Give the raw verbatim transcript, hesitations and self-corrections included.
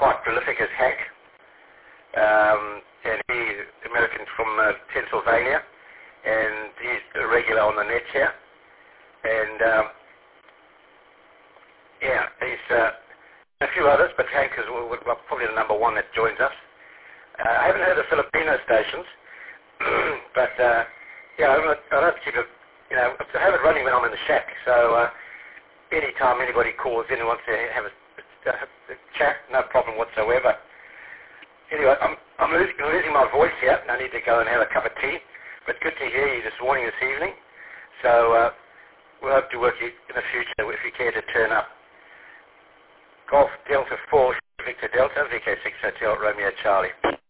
quite prolific as Hank. Um, and he's American from uh, Pennsylvania, and he's a regular on the net here. And um, yeah, he's uh, a few others, but Hank is well, well, probably the number one that joins us. Uh, I haven't heard the Filipino stations, but uh, yeah, I don't, I don't keep it. You know, I have it running when I'm in the shack. So uh, anytime anybody calls in and wants to have a, a, a chat, no problem whatsoever. Anyway, I'm, I'm losing, losing my voice here. I need to go and have a cup of tea. But good to hear you this morning, this evening. So uh, we'll hope to work you in the future if you care to turn up. Golf Delta four, Victor Delta, V K six Hotel, Romeo Charlie.